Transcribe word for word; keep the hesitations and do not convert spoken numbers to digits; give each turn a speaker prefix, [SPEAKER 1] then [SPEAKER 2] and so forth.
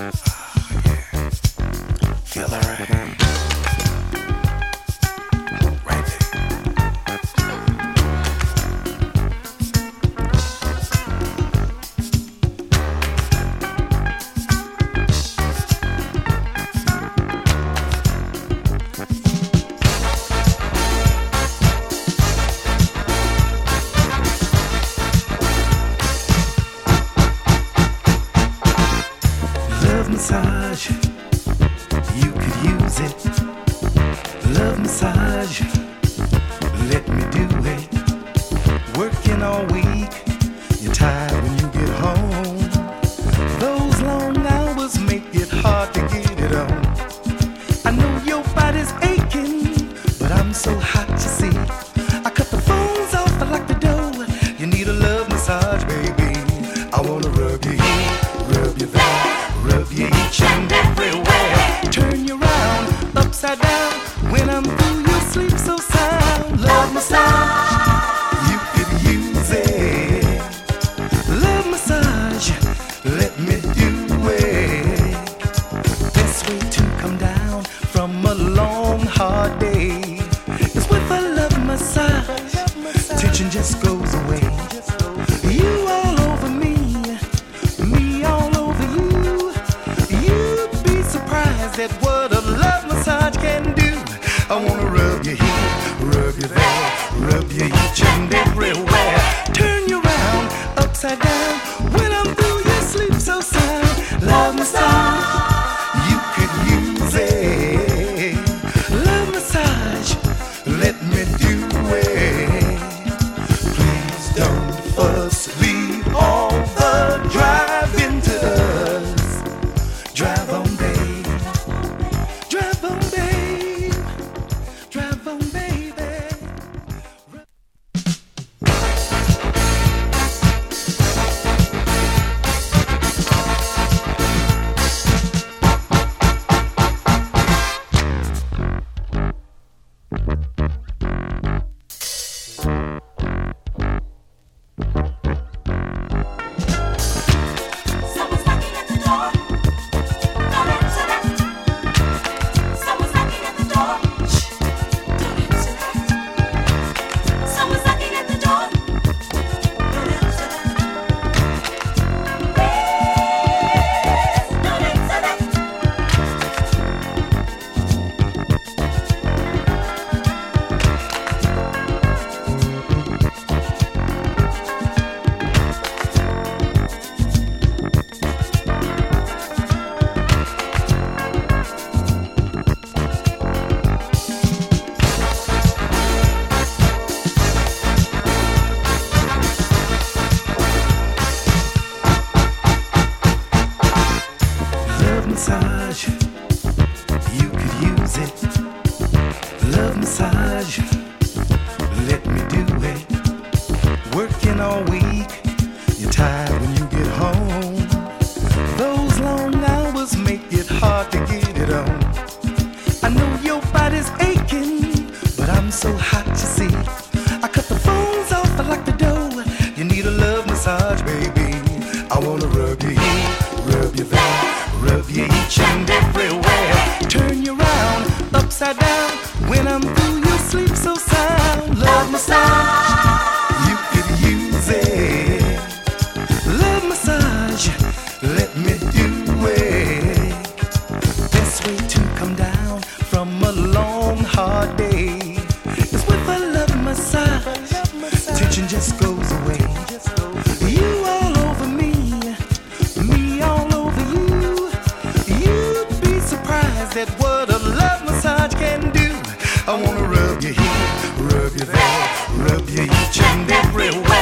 [SPEAKER 1] Feel the rain. Right Love massage, you could use it. Love massage, let me do it. Working all week, you're tired when you get home. Those long hours make it hard to get it on. I know your body's aching, but I'm so hot, you see. I cut the phones off, I like the dough. You need a love massage, baby. I wanna rub you here, rub you there, rub you each and everywhere. Turn you round, upside down. When I'm through, you sleep so sound. Love massage, you could use it. Love massage, let me do it. Best way to come down from a long, hard day is with a love massage. Tension just goes away. You all over me, me all over you. You'd be surprised at what a love massage can do. I wanna rub you here, rub you there, rub you each and everywhere. Turn you round, upside down. When I'm through, you sleep so sound. Love massage, you could use it. Love massage, let me do it. Please don't fuss, leave all the driving to us. Drive on, babe. Drive on, babe. Drive on, baby.
[SPEAKER 2] Someone's knocking at the door. Don't answer that. Someone's knocking at the door. Shh. Don't answer that. Someone's knocking at the door. Don't answer that. Please, don't answer that.
[SPEAKER 1] Love massage, you could use it. Love massage, let me do it. Working all week, you're tired when you get home. Those long hours make it hard to get it on. I know your body's aching, but I'm so hot, you see. I cut the phones off, I like the dough. You need a love massage, baby. I wanna rub you here, rub you there, rub you each and everywhere. Turn you round, upside down. When I'm through, you sleep so sound. Love massage, you could use it. Love massage, let me do it. Best way to come down from a long, hard day is with a love massage. Tension just goes away. You all over me, me all over you. You'd be surprised at what a love massage can do. I wanna rub you here, rub you there, rub you each and everywhere.